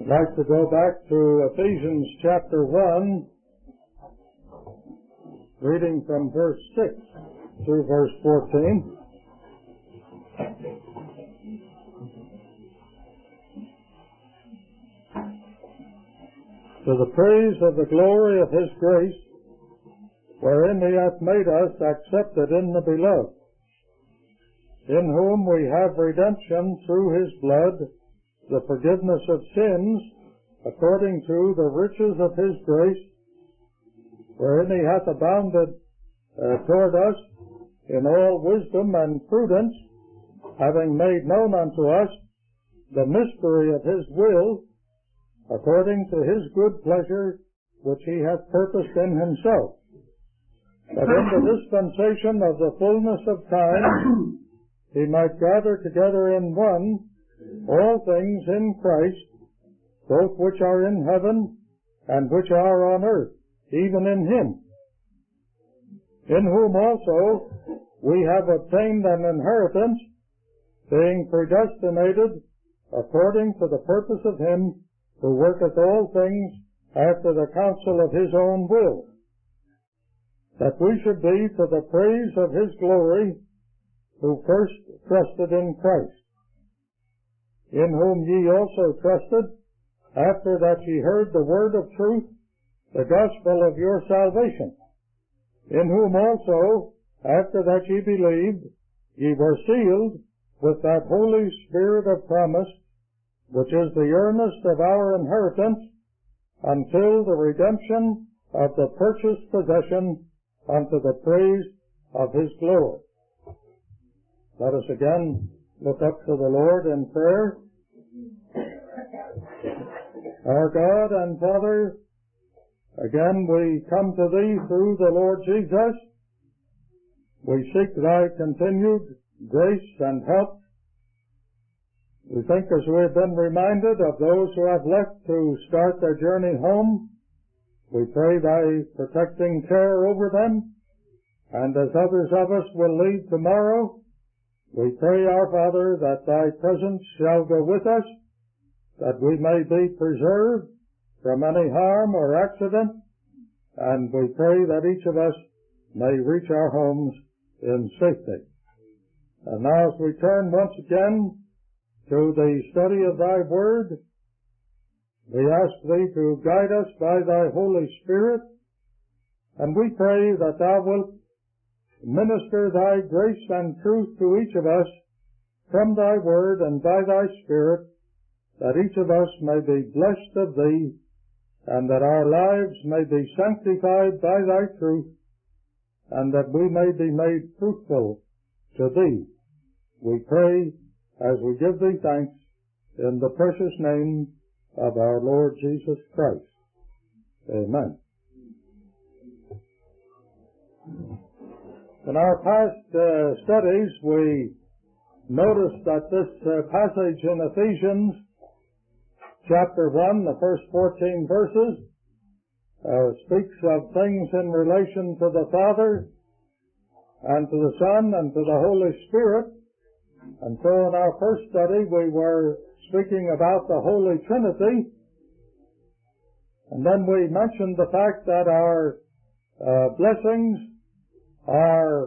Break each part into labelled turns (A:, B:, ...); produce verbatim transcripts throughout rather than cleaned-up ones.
A: I'd like to go back to Ephesians chapter one, reading from verse six through verse fourteen. To the praise of the glory of His grace, wherein He hath made us accepted in the Beloved, in whom we have redemption through His blood, the forgiveness of sins, according to the riches of His grace, wherein He hath abounded uh, toward us in all wisdom and prudence, having made known unto us the mystery of His will, according to His good pleasure, which He hath purposed in Himself, that in the dispensation of the fullness of time He might gather together in one all things in Christ, both which are in heaven and which are on earth, even in Him, in whom also we have obtained an inheritance, being predestinated according to the purpose of Him who worketh all things after the counsel of His own will, that we should be to the praise of His glory, who first trusted in Christ, in whom ye also trusted, after that ye heard the word of truth, the gospel of your salvation, in whom also, after that ye believed, ye were sealed with that Holy Spirit of promise, which is the earnest of our inheritance, until the redemption of the purchased possession, unto the praise of His glory. Let us again look up to the Lord in prayer. Our God and Father, again we come to Thee through the Lord Jesus. We seek Thy continued grace and help. We think, as we have been reminded of those who have left to start their journey home, we pray Thy protecting care over them, and as others of us will leave tomorrow, we pray, our Father, that Thy presence shall go with us, that we may be preserved from any harm or accident, and we pray that each of us may reach our homes in safety. And now as we turn once again to the study of Thy Word, we ask Thee to guide us by Thy Holy Spirit, and we pray that Thou wilt minister Thy grace and truth to each of us from Thy Word and by Thy Spirit, that each of us may be blessed of Thee, and that our lives may be sanctified by Thy truth, and that we may be made fruitful to Thee. We pray as we give Thee thanks in the precious name of our Lord Jesus Christ. Amen. In our past uh, studies, we noticed that this uh, passage in Ephesians chapter one, the first fourteen verses, uh, speaks of things in relation to the Father and to the Son and to the Holy Spirit. And so in our first study we were speaking about the Holy Trinity, and then we mentioned the fact that our uh, blessings are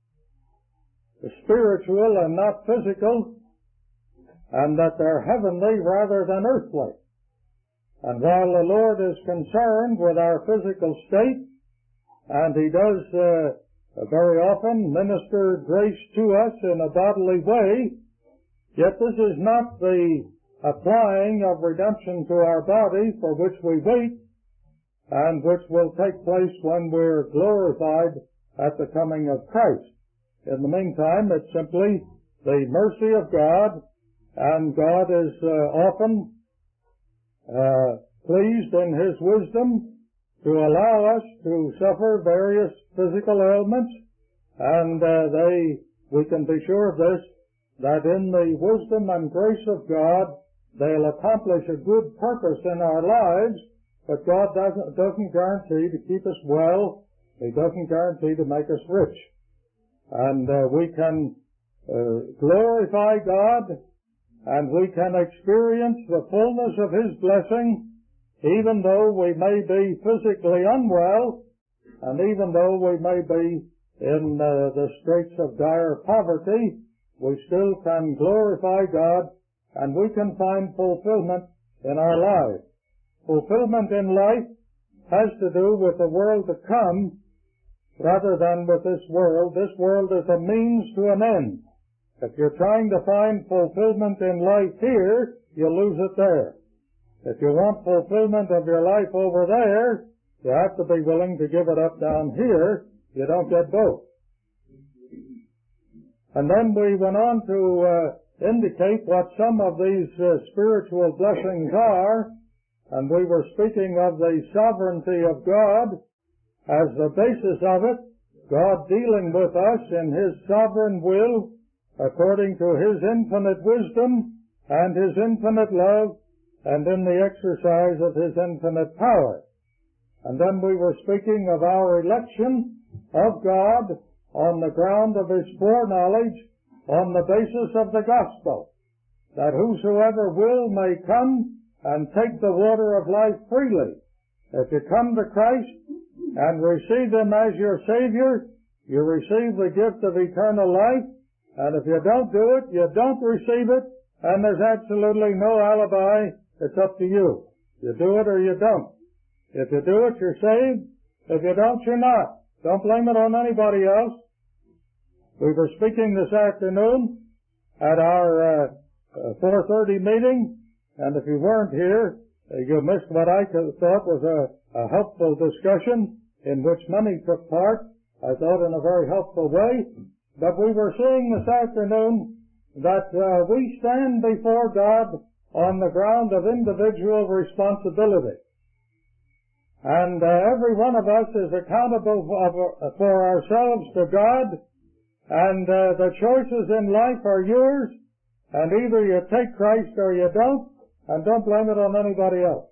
A: spiritual and not physical, and that they're heavenly rather than earthly. And while the Lord is concerned with our physical state, and He does uh, very often minister grace to us in a bodily way, yet this is not the applying of redemption to our body for which we wait, and which will take place when we're glorified at the coming of Christ. In the meantime, it's simply the mercy of God, and God is uh, often uh, pleased in His wisdom to allow us to suffer various physical ailments, and uh, they, we can be sure of this, that in the wisdom and grace of God, they'll accomplish a good purpose in our lives, but God doesn't, doesn't guarantee to keep us well. He doesn't guarantee to make us rich. And uh, we can uh, glorify God and we can experience the fullness of His blessing, even though we may be physically unwell, and even though we may be in uh, the straits of dire poverty, we still can glorify God, and we can find fulfillment in our lives. Fulfillment in life has to do with the world to come rather than with this world. This world is a means to an end. If you're trying to find fulfillment in life here, you lose it there. If you want fulfillment of your life over there, you have to be willing to give it up down here. You don't get both. And then we went on to uh, indicate what some of these uh, spiritual blessings are, and we were speaking of the sovereignty of God as the basis of it, God dealing with us in His sovereign will according to His infinite wisdom and His infinite love and in the exercise of His infinite power. And then we were speaking of our election of God on the ground of His foreknowledge on the basis of the gospel, that whosoever will may come and take the water of life freely. If you come to Christ and receive Him as your Savior, you receive the gift of eternal life, and if you don't do it, you don't receive it, and there's absolutely no alibi. It's up to you. You do it or you don't. If you do it, you're saved. If you don't, you're not. Don't blame it on anybody else. We were speaking this afternoon at our uh, four thirty meeting, and if you weren't here, you missed what I thought was a, a helpful discussion in which many took part, I thought in a very helpful way. But we were seeing this afternoon that uh, we stand before God on the ground of individual responsibility. And uh, every one of us is accountable for, for ourselves to God, and uh, the choices in life are yours, and either you take Christ or you don't, and don't blame it on anybody else.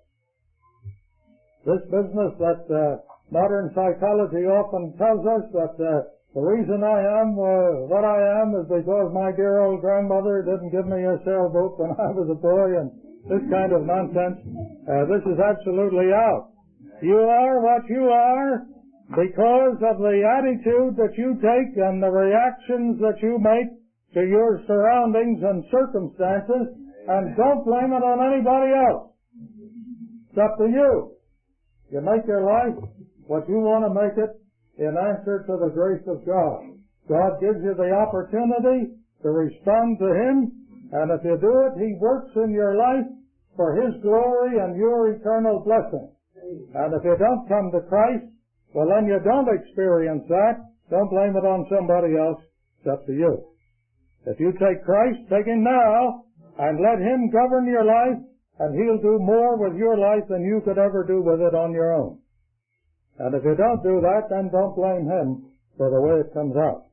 A: This business that uh, modern psychology often tells us that uh, the reason I am uh, what I am is because my dear old grandmother didn't give me a sailboat when I was a boy, and this kind of nonsense, uh, this is absolutely out. You are what you are because of the attitude that you take and the reactions that you make to your surroundings and circumstances, and don't blame it on anybody else. It's up to you. You make your life what you want to make it in answer to the grace of God. God gives you the opportunity to respond to Him, and if you do it, He works in your life for His glory and your eternal blessing. And if you don't come to Christ, well, then you don't experience that. Don't blame it on somebody else. It's up to you. If you take Christ, take Him now, and let Him govern your life, and He'll do more with your life than you could ever do with it on your own. And if you don't do that, then don't blame Him for the way it comes out.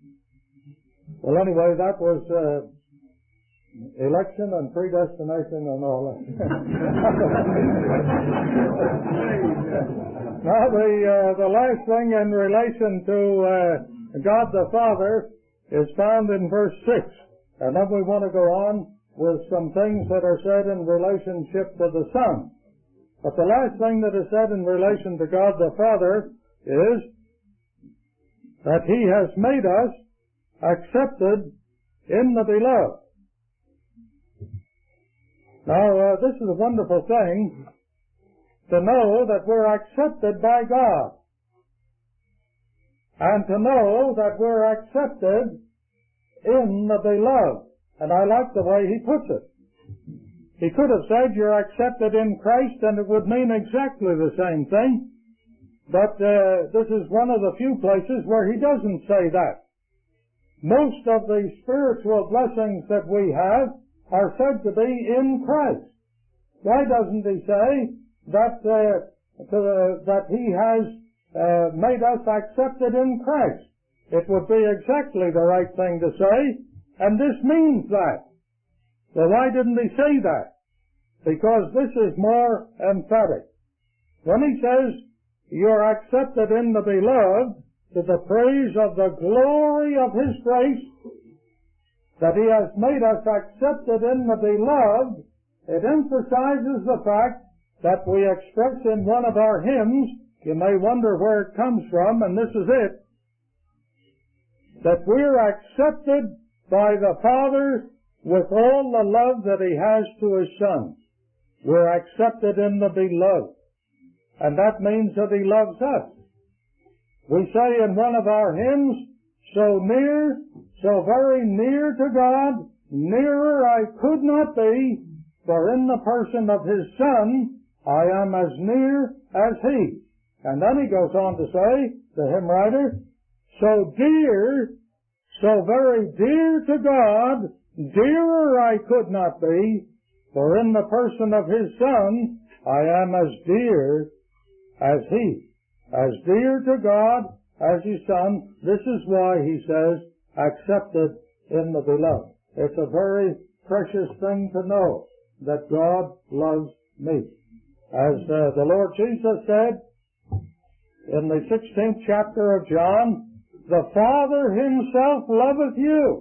A: Well, anyway, that was uh, election and predestination and all that. Now, the uh, the last thing in relation to uh, God the Father is found in verse six. And then we want to go on with some things that are said in relationship to the Son. But the last thing that is said in relation to God the Father is that He has made us accepted in the Beloved. Now, uh, this is a wonderful thing to know that we're accepted by God, and to know that we're accepted in the Beloved. And I like the way he puts it. He could have said you're accepted in Christ, and it would mean exactly the same thing. But uh, this is one of the few places where he doesn't say that. Most of the spiritual blessings that we have are said to be in Christ. Why doesn't he say that uh, to, uh, that he has uh, made us accepted in Christ? It would be exactly the right thing to say, and this means that. Well, why didn't he say that? Because this is more emphatic. When he says, you're accepted in the Beloved, to the praise of the glory of His grace, that He has made us accepted in the Beloved, it emphasizes the fact that we express in one of our hymns. You may wonder where it comes from, and this is it, that we're accepted by the Father with all the love that He has to His Son. We're accepted in the Beloved, and that means that He loves us. We say in one of our hymns, so near, so very near to God, nearer I could not be, for in the person of His Son I am as near as He. And then he goes on to say, the hymn writer, so dear, so very dear to God, dearer I could not be, for in the person of His Son I am as dear as He. As dear to God as His Son. This is why he says, accepted in the Beloved. It's a very precious thing to know that God loves me. As uh, the Lord Jesus said in the sixteenth chapter of John, the Father Himself loveth you.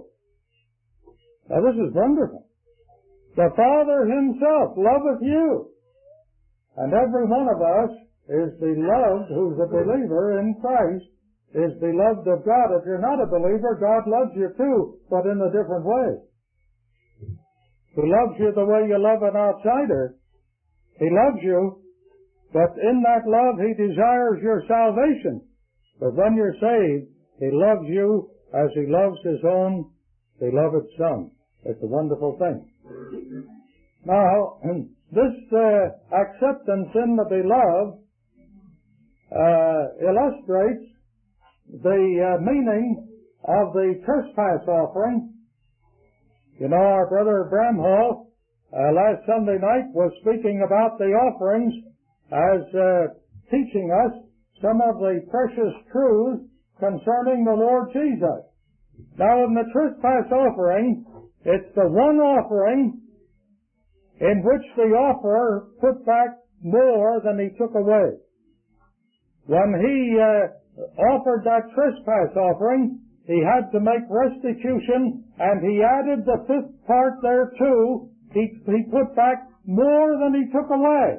A: Now this is wonderful. The Father Himself loveth you. And every one of us is beloved, who's a believer in Christ, is beloved of God. If you're not a believer, God loves you too, but in a different way. He loves you the way you love an outsider. He loves you, but in that love He desires your salvation. But when you're saved, He loves you as He loves His own beloved Son. It's a wonderful thing. Now, this uh, acceptance in the Beloved uh, illustrates the uh, meaning of the trespass offering. You know, our brother Bramhall uh, last Sunday night was speaking about the offerings as uh, teaching us some of the precious truths concerning the Lord Jesus. Now, in the trespass offering, it's the one offering in which the offerer put back more than he took away. When he uh, offered that trespass offering, he had to make restitution, and he added the fifth part thereto. He, he put back more than he took away.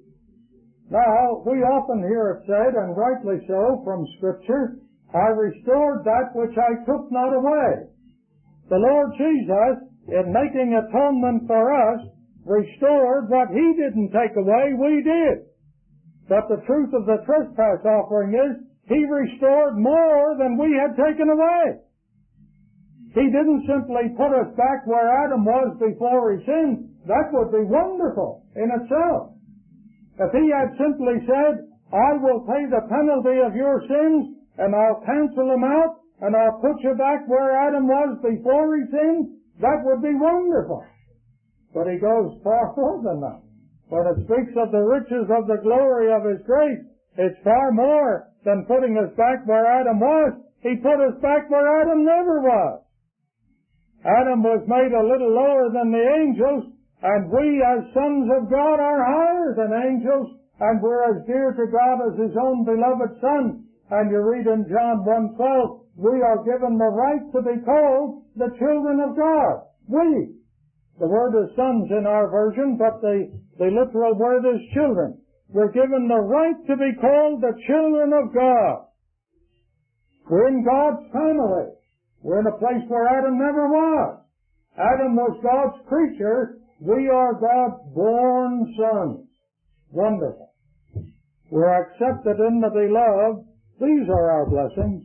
A: Now, we often hear it said, and rightly so, from Scripture, I restored that which I took not away. The Lord Jesus, in making atonement for us, restored what He didn't take away, we did. But the truth of the trespass offering is, He restored more than we had taken away. He didn't simply put us back where Adam was before he sinned. That would be wonderful in itself. If He had simply said, I will pay the penalty of your sins, and I'll cancel them out, and I'll put you back where Adam was before he sinned, that would be wonderful. But He goes far more than that. When it speaks of the riches of the glory of His grace, it's far more than putting us back where Adam was. He put us back where Adam never was. Adam was made a little lower than the angels, and we as sons of God are higher than angels, and we're as dear to God as His own beloved Son. And you read in John one twelve, we are given the right to be called the children of God. We. The word is sons in our version, but the, the literal word is children. We're given the right to be called the children of God. We're in God's family. We're in a place where Adam never was. Adam was God's creature. We are God's born sons. Wonderful. We're accepted in the Beloved. These are our blessings.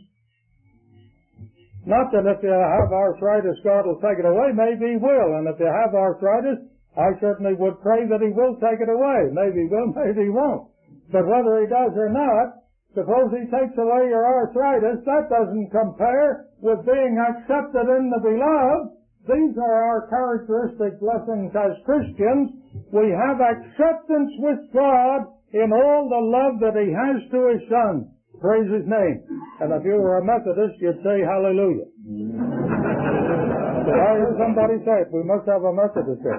A: Not that if you have arthritis, God will take it away. Maybe He will. And if you have arthritis, I certainly would pray that He will take it away. Maybe He will, maybe He won't. But whether He does or not, suppose He takes away your arthritis, that doesn't compare with being accepted in the Beloved. These are our characteristic blessings as Christians. We have acceptance with God in all the love that He has to His Son. Praise His name. And if you were a Methodist, you'd say hallelujah. Did I hear somebody say it? We must have a Methodist here.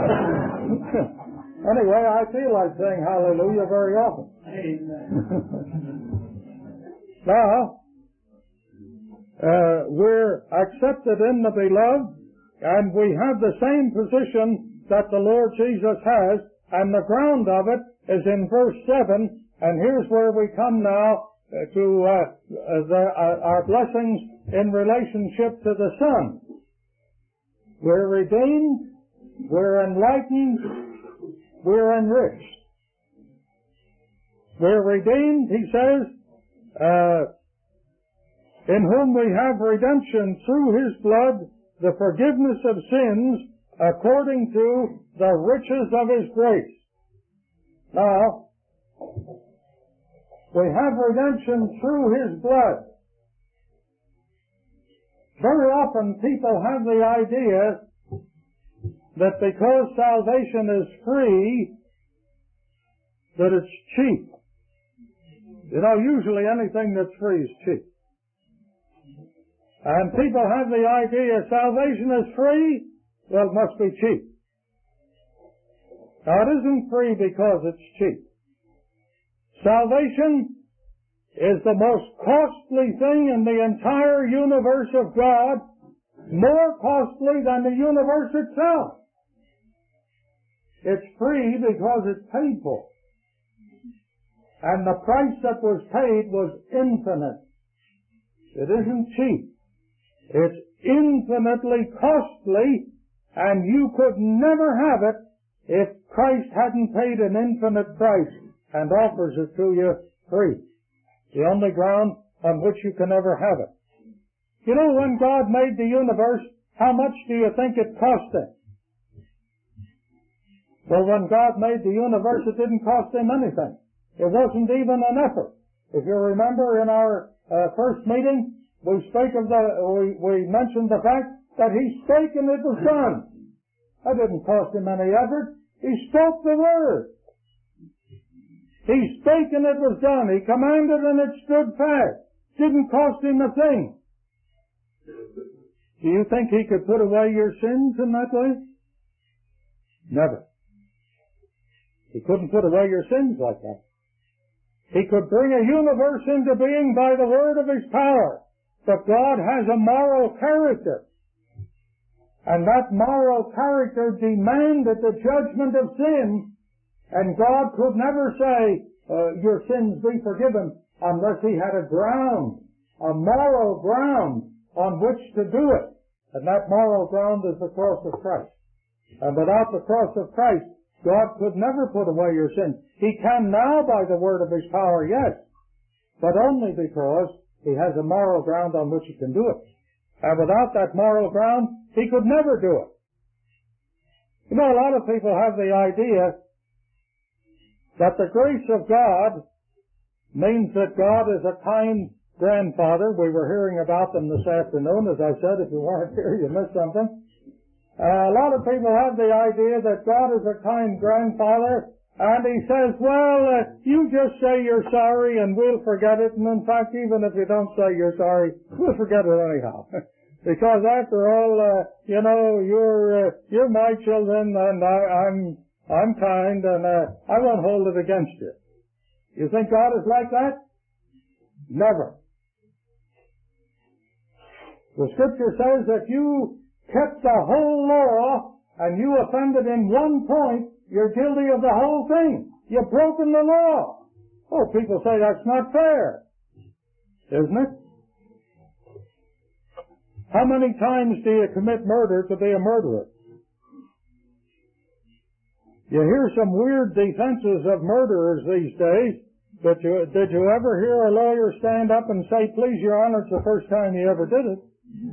A: Anyway, I feel like saying hallelujah very often. Now, uh, we're accepted in the Beloved, and we have the same position that the Lord Jesus has, and the ground of it is in verse seven, and here's where we come now to uh, the, uh, our blessings in relationship to the Son. We're redeemed, we're enlightened, we're enriched. We're redeemed, he says, uh, in whom we have redemption through his blood, the forgiveness of sins, according to the riches of his grace. Now, we have redemption through his blood. Very often people have the idea that because salvation is free, that it's cheap. You know, usually anything that's free is cheap. And people have the idea salvation is free, well, it must be cheap. Now, it isn't free because it's cheap. Salvation is the most costly thing in the entire universe of God, more costly than the universe itself. It's free because it's paid for. And the price that was paid was infinite. It isn't cheap. It's infinitely costly, and you could never have it if Christ hadn't paid an infinite price and offers it to you free. The only ground on which you can ever have it. You know, when God made the universe, how much do you think it cost him? Well, when God made the universe, it didn't cost him anything. It wasn't even an effort. If you remember in our uh, first meeting, we spake of the, we, we mentioned the fact that he spake and it was done. That didn't cost him any effort. He spoke the word. He spake and it was done. He commanded and it stood fast. Didn't cost him a thing. Do you think he could put away your sins in that way? Never. He couldn't put away your sins like that. He could bring a universe into being by the word of his power. But God has a moral character. And that moral character demanded the judgment of sin. And God could never say, uh, your sins be forgiven, unless he had a ground, a moral ground on which to do it. And that moral ground is the cross of Christ. And without the cross of Christ, God could never put away your sins. He can now by the word of his power, yes, but only because he has a moral ground on which he can do it. And without that moral ground, he could never do it. You know, a lot of people have the idea that the grace of God means that God is a kind grandfather. We were hearing about them this afternoon. As I said, if you weren't here, you missed something. Uh, a lot of people have the idea that God is a kind grandfather, and he says, well, uh, you just say you're sorry and we'll forget it, and in fact, even if you don't say you're sorry, we'll forget it anyhow. Because after all, uh, you know, you're, uh, you're my children, and I, I'm, I'm kind, and uh, I won't hold it against you. You think God is like that? Never. The scripture says that you kept the whole law and you offended in one point, you're guilty of the whole thing. You've broken the law. Oh, people say that's not fair. Isn't it? How many times do you commit murder to be a murderer? You hear some weird defenses of murderers these days. But you, did you ever hear a lawyer stand up and say, please, Your Honor, it's the first time he ever did it?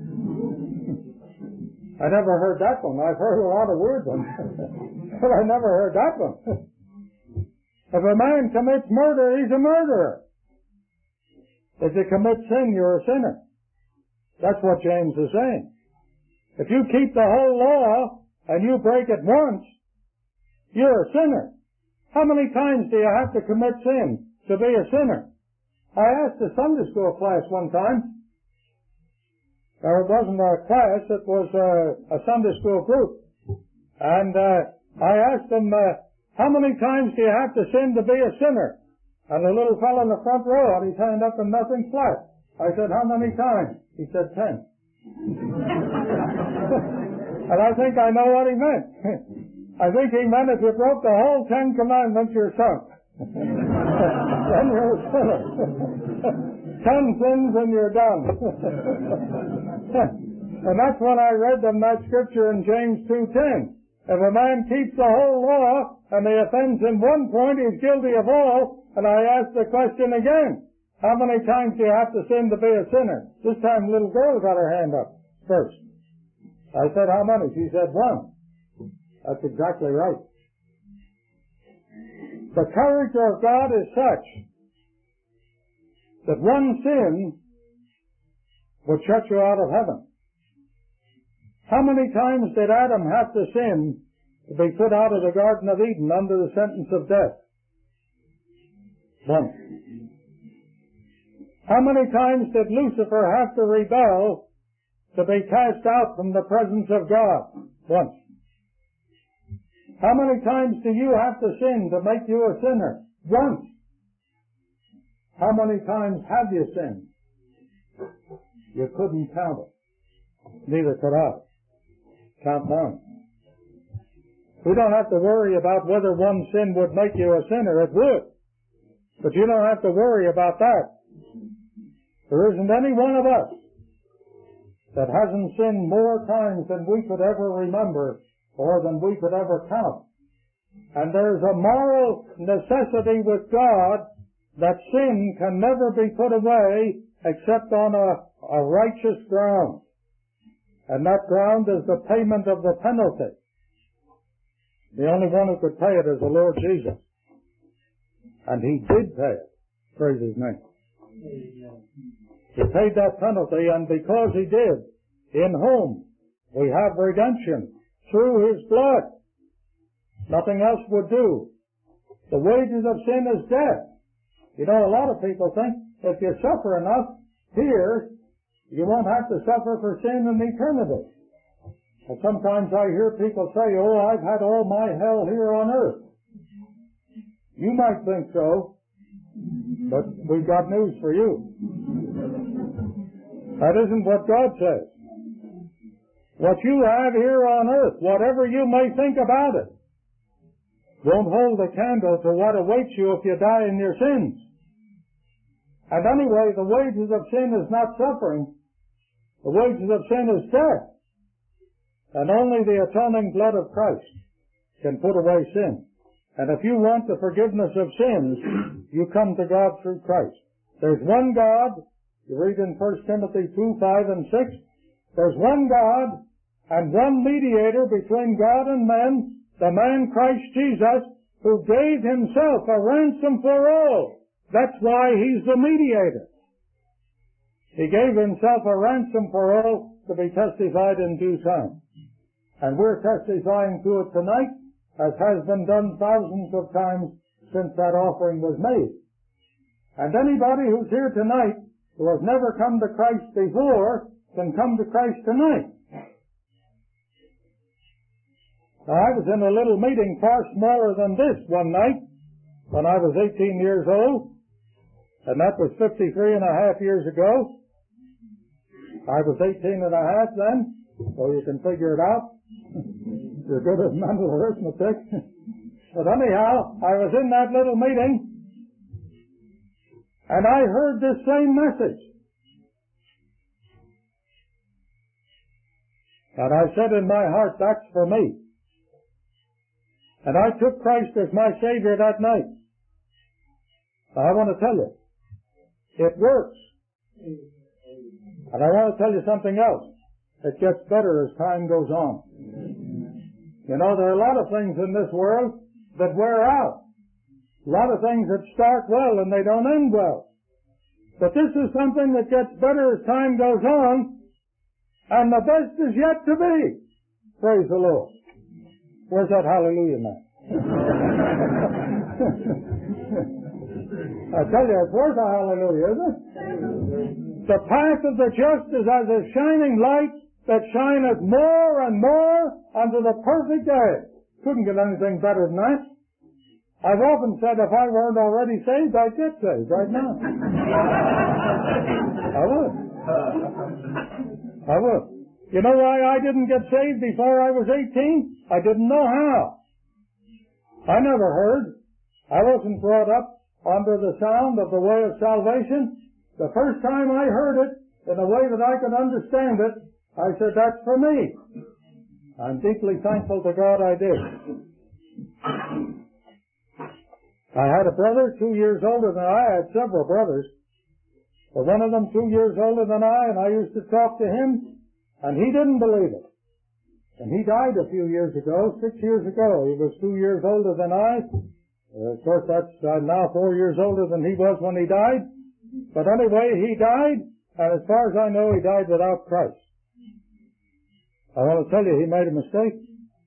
A: I never heard that one. I've heard a lot of weird ones. But I never heard that one. If a man commits murder, he's a murderer. If you commit sin, you're a sinner. That's what James is saying. If you keep the whole law and you break it once, you're a sinner. How many times do you have to commit sin to be a sinner? I asked a Sunday school class one time. Or it wasn't a class, it was a, a Sunday school group. And uh, I asked them, uh, how many times do you have to sin to be a sinner? And the little fellow in the front row had his hand up and nothing flat. I said, how many times? He said, ten. And I think I know what he meant. I think he meant if you broke the whole Ten Commandments, you're sunk. Then you're a sinner. Ten sins and you're done. And that's when I read them that scripture in James two ten. If a man keeps the whole law and he offends in one point, he's guilty of all. And I asked the question again, how many times do you have to sin to be a sinner? This time a little girl got her hand up first. I said, how many? She said, one. That's exactly right. The character of God is such that one sin would shut you out of heaven. How many times did Adam have to sin to be put out of the Garden of Eden under the sentence of death? Once. How many times did Lucifer have to rebel to be cast out from the presence of God? Once. How many times do you have to sin to make you a sinner? Once. How many times have you sinned? You couldn't count it. Neither could I. Count none. We don't have to worry about whether one sin would make you a sinner. It would. But you don't have to worry about that. There isn't any one of us that hasn't sinned more times than we could ever remember or than we could ever count. And there's a moral necessity with God that sin can never be put away except on a, a righteous ground. And that ground is the payment of the penalty. The only one who could pay it is the Lord Jesus. And He did pay it. Praise His name. He paid that penalty, and because He did, in whom we have redemption through His blood. Nothing else would do. The wages of sin is death. You know, a lot of people think if you suffer enough here, you won't have to suffer for sin in eternity. And sometimes I hear people say, oh, I've had all my hell here on earth. You might think so, but we've got news for you. That isn't what God says. What you have here on earth, whatever you may think about it, won't hold a candle to what awaits you if you die in your sins. And anyway, the wages of sin is not suffering. The wages of sin is death. And only the atoning blood of Christ can put away sin. And if you want the forgiveness of sins, you come to God through Christ. There's one God. You read in First Timothy two, five, and six. There's one God and one mediator between God and men, the man Christ Jesus, who gave Himself a ransom for all. That's why He's the mediator. He gave Himself a ransom for all to be testified in due time. And we're testifying to it tonight, as has been done thousands of times since that offering was made. And anybody who's here tonight who has never come to Christ before can come to Christ tonight. Now, I was in a little meeting far smaller than this one night when I was eighteen years old, and that was fifty-three and a half years ago. I was eighteen and a half then, so you can figure it out. You're good at mental arithmetic. But anyhow, I was in that little meeting, and I heard this same message. And I said in my heart, that's for me. And I took Christ as my Savior that night. Now, I want to tell you, it works. And I want to tell you something else. It gets better as time goes on. You know, there are a lot of things in this world that wear out. A lot of things that start well and they don't end well. But this is something that gets better as time goes on, and the best is yet to be. Praise the Lord. Where's that hallelujah man? I tell you, it's worth a hallelujah, isn't it? The path of the just is as a shining light that shineth more and more unto the perfect day. Couldn't get anything better than that. I've often said if I weren't already saved, I'd get saved right now. I would. I would. You know why I didn't get saved before I was eighteen? I didn't know how. I never heard. I wasn't brought up under the sound of the way of salvation. The first time I heard it, in a way that I could understand it, I said, that's for me. I'm deeply thankful to God I did. I had a brother two years older than I. I had several brothers. But one of them two years older than I, and I used to talk to him, and he didn't believe it. And he died a few years ago, six years ago. He was two years older than I. Uh, of course, that's uh, now four years older than he was when he died. But anyway, he died, and as far as I know, he died without Christ. I want to tell you, he made a mistake.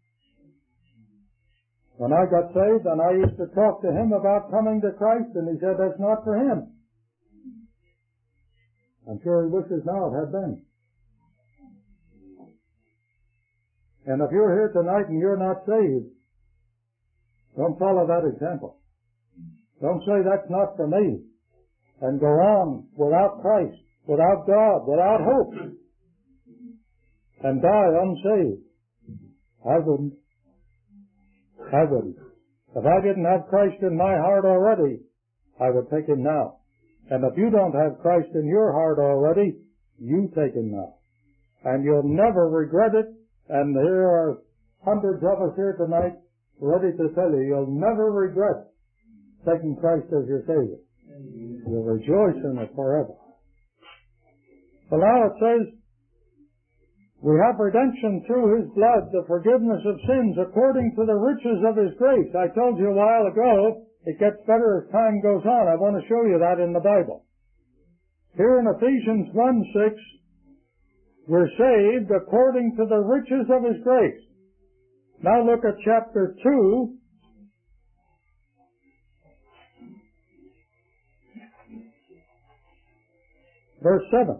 A: When I got saved, and I used to talk to him about coming to Christ, and he said that's not for him. I'm sure he wishes now it had been. And if you're here tonight and you're not saved, don't follow that example. Don't say that's not for me, and go on without Christ, without God, without hope, and die unsaved. I wouldn't. I wouldn't. If I didn't have Christ in my heart already, I would take him now. And if you don't have Christ in your heart already, you take him now. And you'll never regret it. And here are hundreds of us here tonight ready to tell you, you'll never regret taking Christ as your Savior. You'll rejoice in it forever. So now it says, we have redemption through his blood, the forgiveness of sins, according to the riches of his grace. I told you a while ago, it gets better as time goes on. I want to show you that in the Bible. Here in Ephesians one six, we're saved according to the riches of his grace. Now look at chapter two. Verse seven.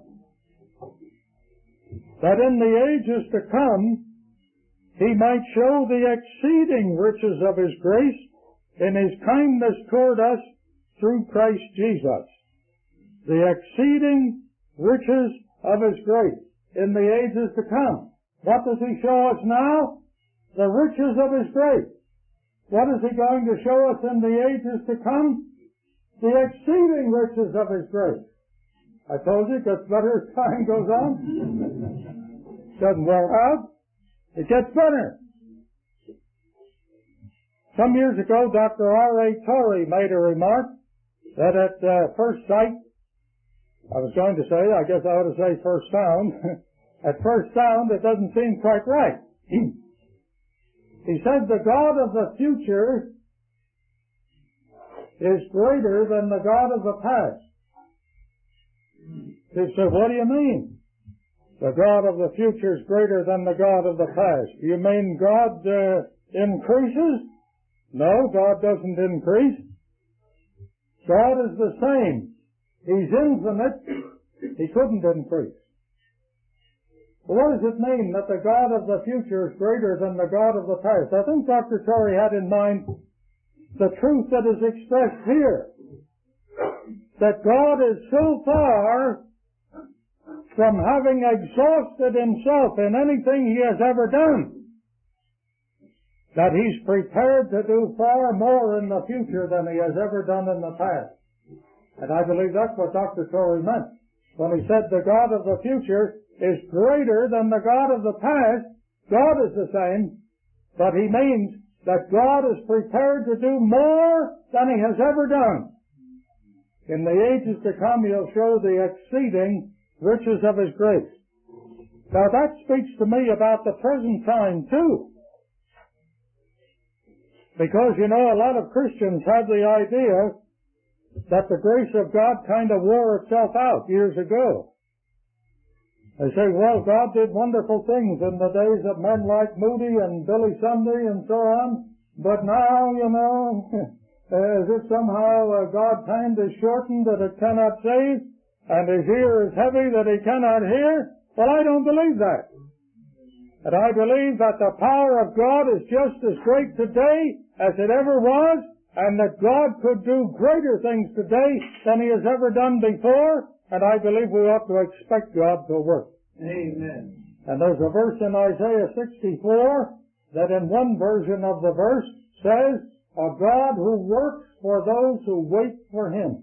A: That in the ages to come, he might show the exceeding riches of his grace in his kindness toward us through Christ Jesus. The exceeding riches of his grace in the ages to come. What does he show us now? The riches of his grace. What is he going to show us in the ages to come? The exceeding riches of his grace. I told you it gets better as time goes on. Doesn't wear out. It gets better. Some years ago, Doctor R A Torrey made a remark that at uh, first sight, I was going to say, I guess I ought to say first sound, at first sound it doesn't seem quite right. He said the God of the future is greater than the God of the past. He said, what do you mean? The God of the future is greater than the God of the past. Do you mean God uh, increases? No, God doesn't increase. God is the same. He's infinite. He couldn't increase. Well, what does it mean that the God of the future is greater than the God of the past? I think Doctor Torrey had in mind the truth that is expressed here. That God is so far from having exhausted himself in anything he has ever done that he's prepared to do far more in the future than he has ever done in the past. And I believe that's what Doctor Torrey meant when he said the God of the future is greater than the God of the past. God is the same, but he means that God is prepared to do more than he has ever done. In the ages to come, he'll show the exceeding riches of his grace. Now that speaks to me about the present time too. Because, you know, a lot of Christians have the idea that the grace of God kind of wore itself out years ago. They say, well, God did wonderful things in the days of men like Moody and Billy Sunday and so on, but now, you know, as if somehow uh, God's hand is shortened that it cannot save, and his ear is heavy that he cannot hear. Well, I don't believe that. And I believe that the power of God is just as great today as it ever was, and that God could do greater things today than he has ever done before, and I believe we ought to expect God to work.
B: Amen.
A: And there's a verse in Isaiah sixty-four that in one version of the verse says, a God who works for those who wait for Him.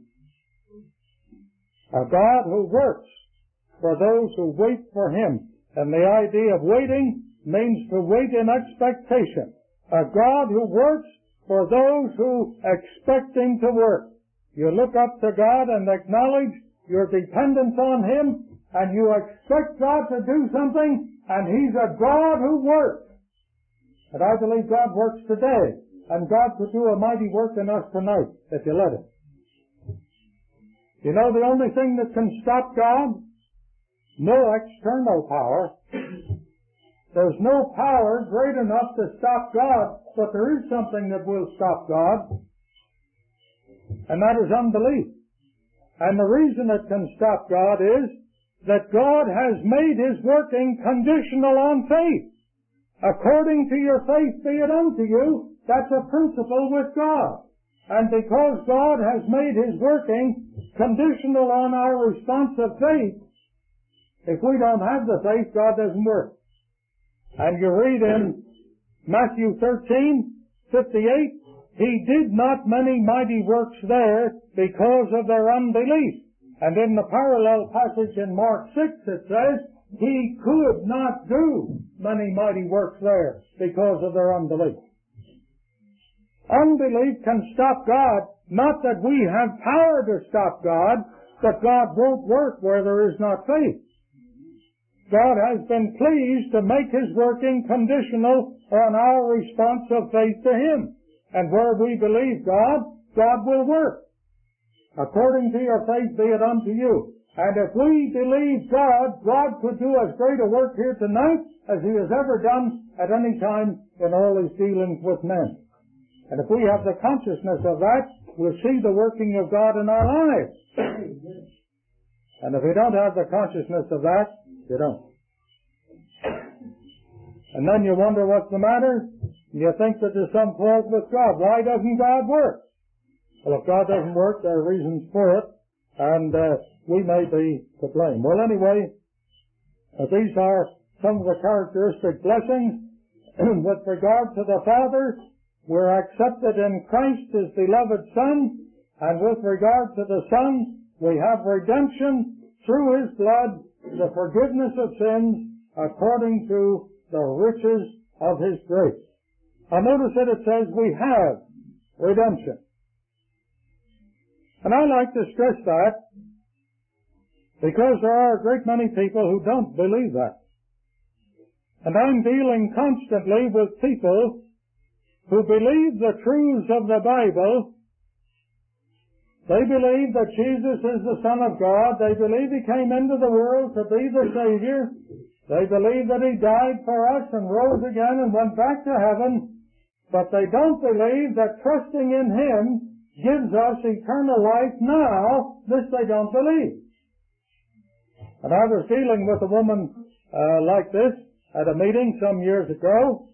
A: A God who works for those who wait for Him. And the idea of waiting means to wait in expectation. A God who works for those who expect Him to work. You look up to God and acknowledge your dependence on Him, and you expect God to do something, and He's a God who works. And I believe God works today, and God could do a mighty work in us tonight, if you let Him. You know the only thing that can stop God? No external power. There's no power great enough to stop God, but there is something that will stop God, and that is unbelief. And the reason it can stop God is that God has made His working conditional on faith. According to your faith be it unto you. That's a principle with God. And because God has made His working conditional on our response of faith, if we don't have the faith, God doesn't work. And you read in Matthew thirteen fifty-eight, He did not many mighty works there because of their unbelief. And in the parallel passage in Mark six it says, He could not do many mighty works there because of their unbelief. Unbelief can stop God, not that we have power to stop God, but God won't work where there is not faith. God has been pleased to make His working conditional on our response of faith to Him. And where we believe God, God will work. According to your faith be it unto you. And if we believe God, God could do as great a work here tonight as He has ever done at any time in all His dealings with men. And if we have the consciousness of that, we'll see the working of God in our lives. And if we don't have the consciousness of that, you don't. And then you wonder what's the matter. You think that there's some fault with God. Why doesn't God work? Well, if God doesn't work, there are reasons for it, and uh, we may be to blame. Well, anyway, uh, these are some of the characteristic blessings. With regard to the Father, we're accepted in Christ, His beloved Son, and with regard to the Son, we have redemption through His blood, the forgiveness of sins, according to the riches of His grace. Now notice that it says we have redemption. And I like to stress that because there are a great many people who don't believe that. And I'm dealing constantly with people who believe the truths of the Bible. They believe that Jesus is the Son of God. They believe He came into the world to be the Savior. They believe that He died for us and rose again and went back to heaven. But they don't believe that trusting in Him gives us eternal life now. This they don't believe. And I was dealing with a woman uh, like this at a meeting some years ago.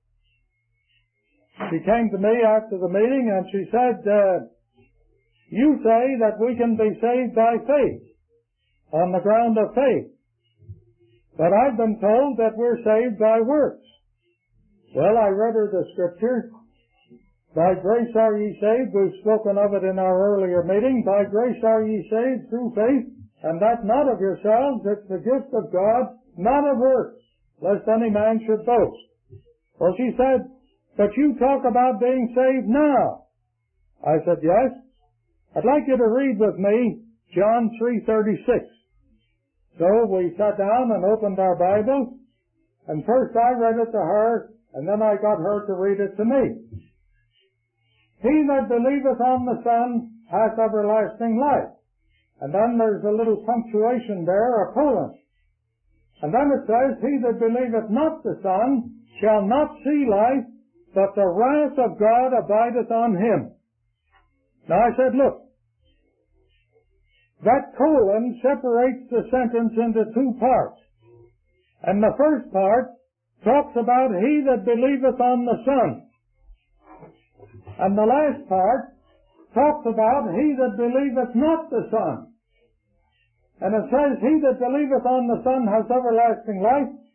A: She came to me after the meeting and she said, uh, you say that we can be saved by faith, on the ground of faith. But I've been told that we're saved by works. Well, I read her the scripture. By grace are ye saved. We've spoken of it in our earlier meeting. By grace are ye saved through faith, and that not of yourselves. It's the gift of God, not of works, lest any man should boast. Well, she said, but you talk about being saved now. I said, yes. I'd like you to read with me John three thirty-six. So we sat down and opened our Bible, and first I read it to her, and then I got her to read it to me. He that believeth on the Son hath everlasting life. And then there's a little punctuation there, a colon. And then it says, he that believeth not the Son shall not see life, but the wrath of God abideth on him. Now I said, look, that colon separates the sentence into two parts. And the first part talks about he that believeth on the Son. And the last part talks about he that believeth not the Son. And it says, he that believeth on the Son has everlasting life.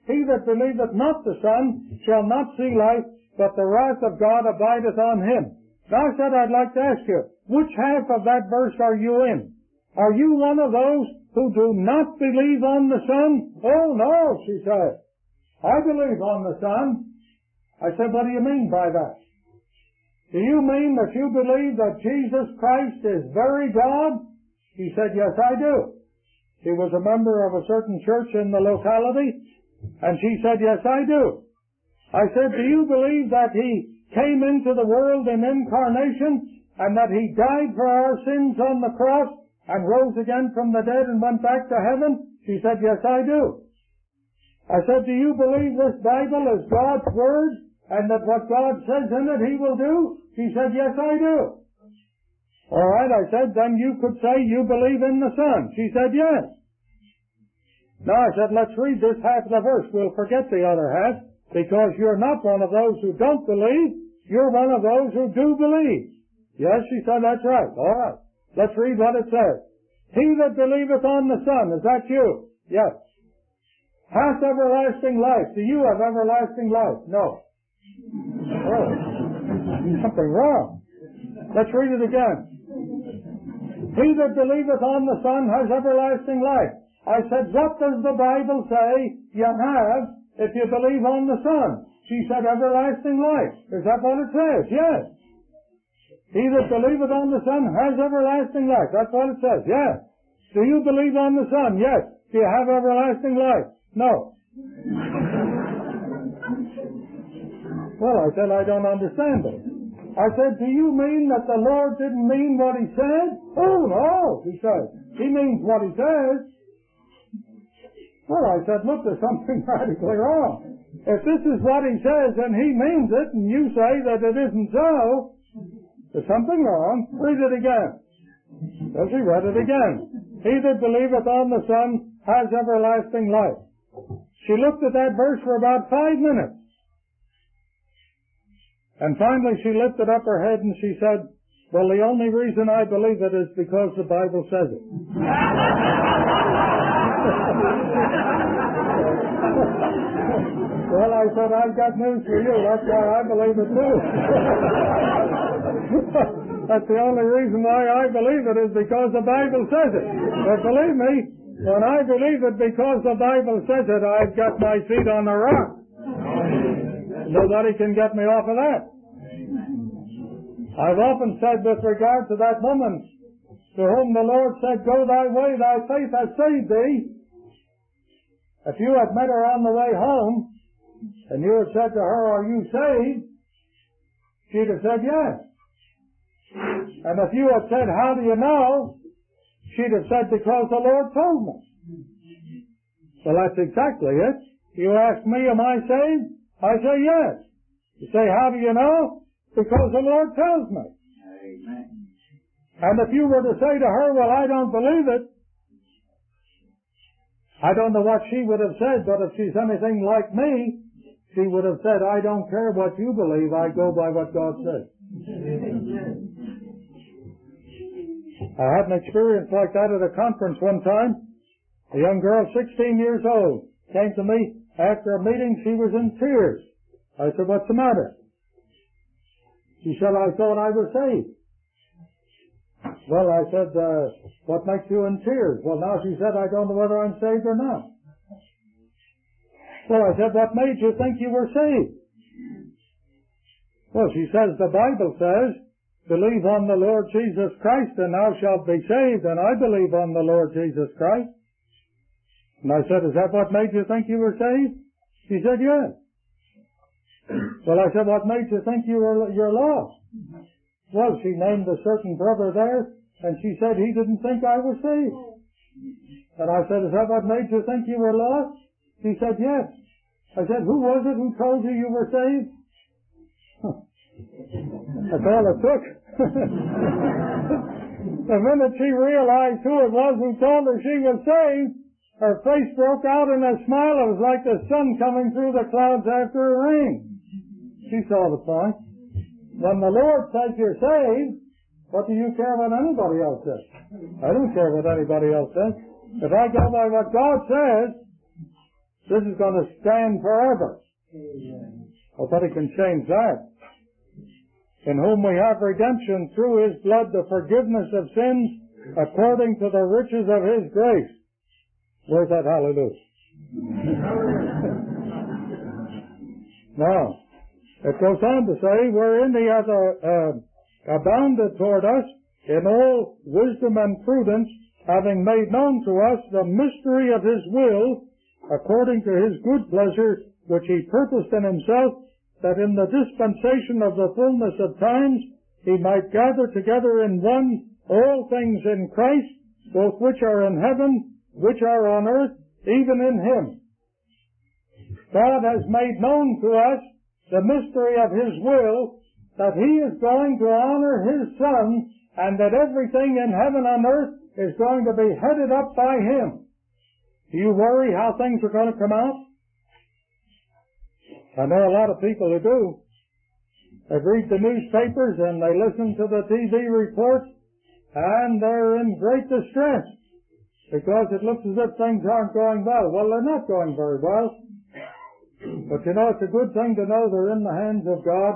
A: he that believeth not the Son shall not see life, but the wrath of God abideth on him. Now I said I'd like to ask you, which half of that verse are you in? Are you one of those who do not believe on the Son? Oh no, she said. I believe on the Son. I said, what do you mean by that? Do you mean that you believe that Jesus Christ is very God? He said, yes, I do. He was a member of a certain church in the locality, and she said, yes, I do. I said, do you believe that he came into the world in incarnation, and that he died for our sins on the cross, and rose again from the dead and went back to heaven? She said, yes, I do. I said, do you believe this Bible is God's Word, and that what God says in it he will do? She said, yes, I do. All right, I said, then you could say you believe in the Son. She said, yes. Now I said, let's read this half of the verse. We'll forget the other half, because you're not one of those who don't believe. You're one of those who do believe. Yes, she said, that's right. All right. Let's read what it says. He that believeth on the Son, is that you? Yes. Hath everlasting life. Do you have everlasting life? No. Oh, something wrong. Let's read it again. He that believeth on the Son has everlasting life. I said, what does the Bible say you have if you believe on the Son? She said, everlasting life. Is that what it says? Yes. He that believeth on the Son has everlasting life. That's what it says. Yes. Do you believe on the Son? Yes. Do you have everlasting life? No. Well, I said, I don't understand it. I said, do you mean that the Lord didn't mean what he said? Oh, no, he said. He means what he says. Well, I said, look, there's something radically wrong. If this is what he says and he means it, and you say that it isn't so, there's something wrong. Read it again. Well, she read it again. He that believeth on the Son has everlasting life. She looked at that verse for about five minutes. And finally she lifted up her head and she said, well, the only reason I believe it is because the Bible says it. Well, I said, I've got news for you. That's why I believe it too. That's the only reason why I believe it is because the Bible says it. But believe me, when I believe it because the Bible says it, I've got my feet on the rock. Nobody can get me off of that. I've often said with regard to that woman to whom the Lord said, go thy way, thy faith has saved thee. If you had met her on the way home and you had said to her, are you saved? She'd have said yes. And if you had said, how do you know? She'd have said, because the Lord told me. Well, that's exactly it. You ask me, am I saved? I say yes. You say, how do you know? Because the Lord tells me. Amen. And if you were to say to her, well, I don't believe it, I don't know what she would have said, but if she's anything like me, she would have said, I don't care what you believe, I go by what God says. I had an experience like that at a conference one time. A young girl, sixteen years old, came to me. After a meeting, she was in tears. I said, what's the matter? She said, I thought I was saved. Well, I said, uh, what makes you in tears? Well, now she said, I don't know whether I'm saved or not. Well, I said, what made you think you were saved? Well, she says, the Bible says, believe on the Lord Jesus Christ and thou shalt be saved, and I believe on the Lord Jesus Christ. And I said, is that what made you think you were saved? She said, yes. Well, I said, what made you think you were you're lost? Well, she named a certain brother there, and she said he didn't think I was saved. And I said, is that what made you think you were lost? She said, yes. I said, who was it who told you you were saved? That's all it took. The minute she realized who it was who told her she was saved, her face broke out in a smile. It was like the sun coming through the clouds after a rain. She saw the point. When the Lord says you're saved, what do you care what anybody else says? I don't care what anybody else says. If I go by what God says, This is going to stand forever. Well, but He can change that. In whom we have redemption through His blood, the forgiveness of sins, according to the riches of His grace. Where's that hallelujah? Now, it goes on to say, wherein He hath uh, abounded toward us in all wisdom and prudence, having made known to us the mystery of His will, according to His good pleasure, which He purposed in Himself, that in the dispensation of the fullness of times He might gather together in one all things in Christ, both which are in heaven, which are on earth, even in Him. God has made known to us the mystery of His will, that He is going to honor His Son, and that everything in heaven and earth is going to be headed up by Him. Do you worry how things are going to come out? I know a lot of people who do. They read the newspapers and they listen to the T V reports, and they're in great distress because it looks as if things aren't going well. Well, they're not going very well. But you know, it's a good thing to know they're in the hands of God,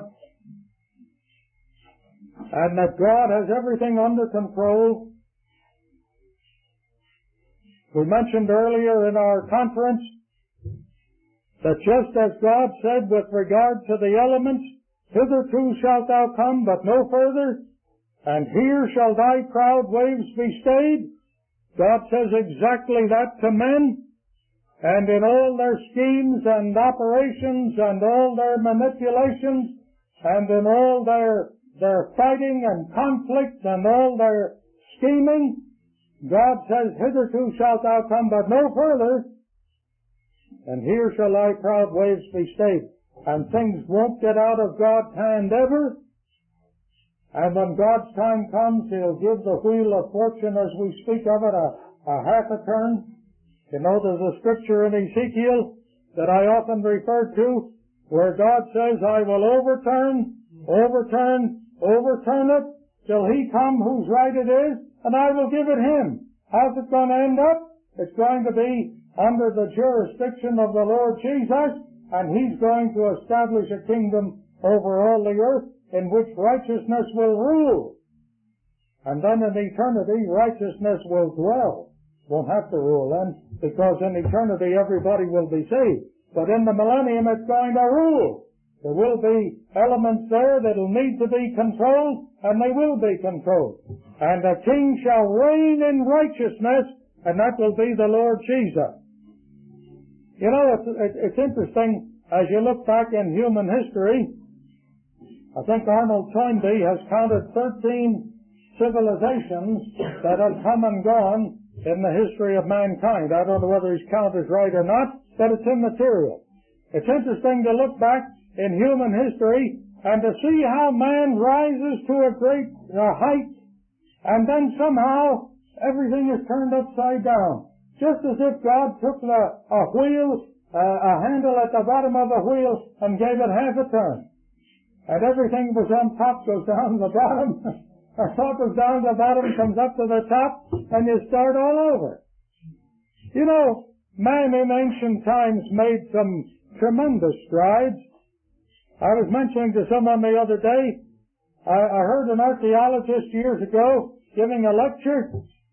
A: and that God has everything under control. We mentioned earlier in our conference that just as God said with regard to the elements, hitherto shalt thou come, but no further, and here shall thy proud waves be stayed, God says exactly that to men, and in all their schemes and operations and all their manipulations and in all their, their fighting and conflict and all their scheming, God says, hitherto shalt thou come, but no further, and here shall thy proud waves be stayed. And things won't get out of God's hand ever. And when God's time comes, He'll give the wheel of fortune, as we speak of it, a, a half a turn. You know, there's a scripture in Ezekiel that I often refer to, where God says, I will overturn, overturn, overturn it, till He come whose right it is, and I will give it Him. How's it going to end up? It's going to be under the jurisdiction of the Lord Jesus, and He's going to establish a kingdom over all the earth in which righteousness will rule. And then in eternity, righteousness will dwell. Won't have to rule then, because in eternity everybody will be saved. But in the millennium it's going to rule. There will be elements there that will need to be controlled, and they will be controlled. And the king shall reign in righteousness, and that will be the Lord Jesus. You know, it's, it's interesting, as you look back in human history, I think Arnold Toynbee has counted thirteen civilizations that have come and gone in the history of mankind. I don't know whether his count is right or not, but it's immaterial. It's interesting to look back in human history and to see how man rises to a great uh, height, and then somehow everything is turned upside down. Just as if God took the, a wheel, uh, a handle at the bottom of a wheel and gave it half a turn. And everything was on top goes down to the bottom. Or top goes down to the bottom, comes up to the top, and you start all over. You know, man in ancient times made some tremendous strides. I was mentioning to someone the other day, I, I heard an archaeologist years ago giving a lecture,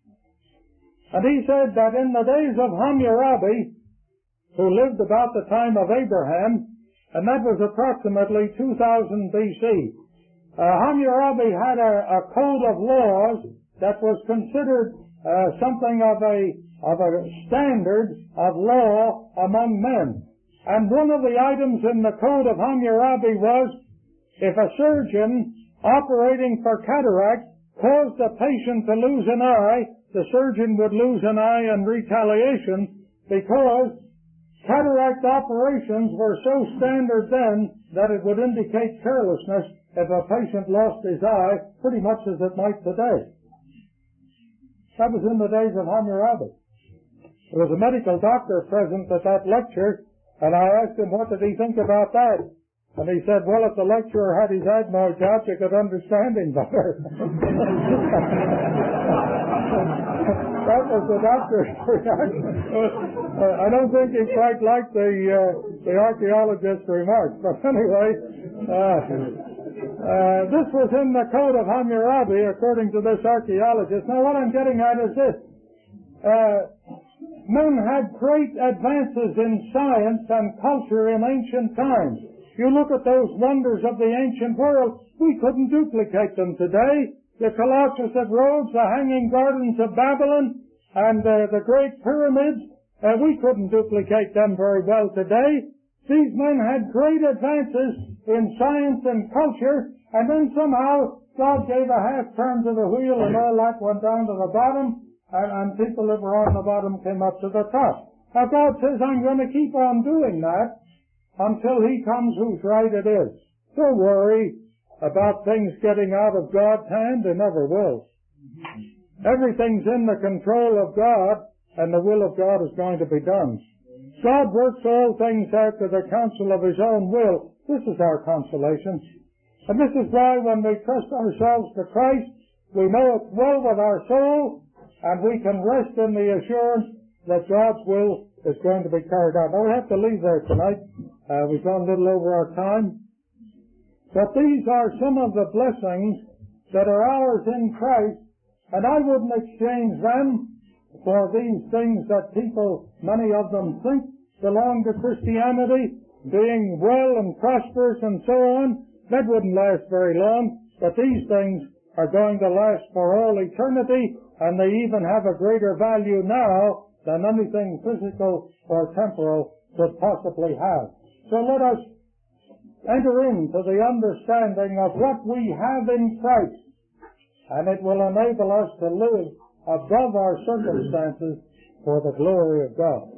A: and he said that in the days of Hammurabi, who lived about the time of Abraham, and that was approximately two thousand B C, uh, Hammurabi had a, a code of laws that was considered uh, something of a, of a standard of law among men. And one of the items in the code of Hammurabi was, if a surgeon operating for cataract caused a patient to lose an eye, the surgeon would lose an eye in retaliation, because cataract operations were so standard then that it would indicate carelessness if a patient lost his eye, pretty much as it might today. That was in the days of Hammurabi. There was a medical doctor present at that lecture, and I asked him what did he think about that. And he said, well, if the lecturer had his adenoids out, you could understand him better. That was the doctor's reaction. Uh, I don't think he quite liked the uh, the archaeologist's remarks. But anyway, uh, uh, this was in the Code of Hammurabi, according to this archaeologist. Now, what I'm getting at is this. Uh, men had great advances in science and culture in ancient times. You look at those wonders of the ancient world, we couldn't duplicate them today. The Colossus of Rhodes, the Hanging Gardens of Babylon, and uh, the Great Pyramids, uh, we couldn't duplicate them very well today. These men had great advances in science and culture, and then somehow God gave a half turn to the wheel and all that went down to the bottom, and, and people that were on the bottom came up to the top. Now God says, I'm going to keep on doing that until He comes whose right it is. Don't worry about things getting out of God's hand. They never will. Everything's in the control of God, and the will of God is going to be done. God works all things out to the counsel of His own will. This is our consolation. And this is why when we trust ourselves to Christ, we know it's well with our soul, and we can rest in the assurance that God's will is going to be carried out. Now, we have to leave there tonight. Uh, we've gone a little over our time. But these are some of the blessings that are ours in Christ, and I wouldn't exchange them for these things that people, many of them, think belong to Christianity, being well and prosperous and so on. That wouldn't last very long, but these things are going to last for all eternity, and they even have a greater value now than anything physical or temporal could possibly have. So let us enter into the understanding of what we have in Christ, and it will enable us to live above our circumstances for the glory of God.